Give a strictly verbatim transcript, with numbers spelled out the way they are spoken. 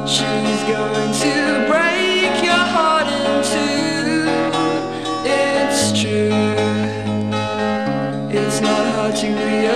She's going to break your heart in two. It's true, it's not hard to realize.